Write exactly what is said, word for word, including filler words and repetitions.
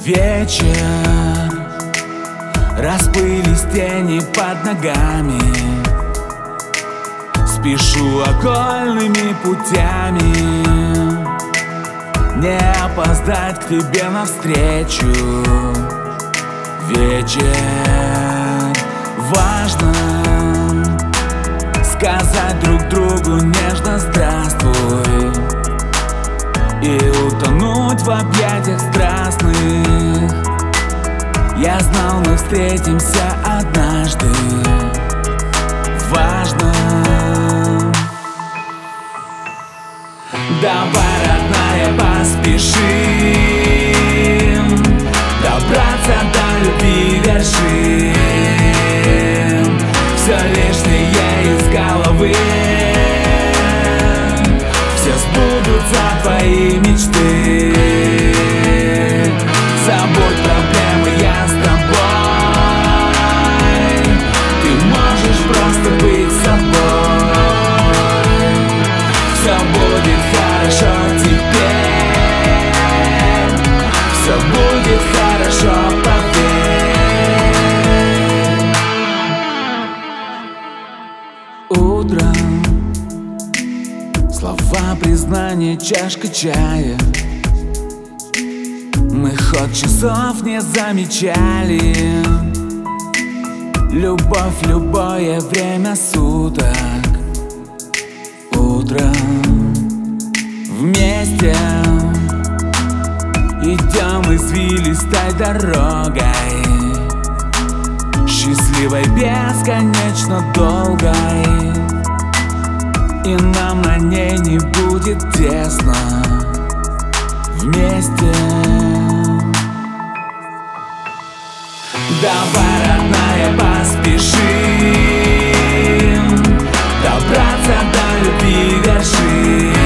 Вечер, расплылись тени под ногами. Спешу окольными путями, не опоздать к тебе навстречу. Вечер, важно сказать друг другу нежно здравствуй и утонуть в объятиях страстных. Я знал, мы встретимся однажды. Важно. Давай, родная, поспешим добраться до любви вершин. Все лишнее из головы, все сбудутся твои мечты. Забудь проблемы, я с тобой. Ты можешь просто быть собой. Все будет хорошо теперь. Все будет хорошо, поверь. Утром слова признания, чашка чая. Мы ход часов не замечали. Любовь в любое время суток. Утром вместе идем извилистой дорогой, счастливой, бесконечно долгой. И нам на ней не будет тесно. Вместе. Давай, родная, поспешим добраться до любви вершин.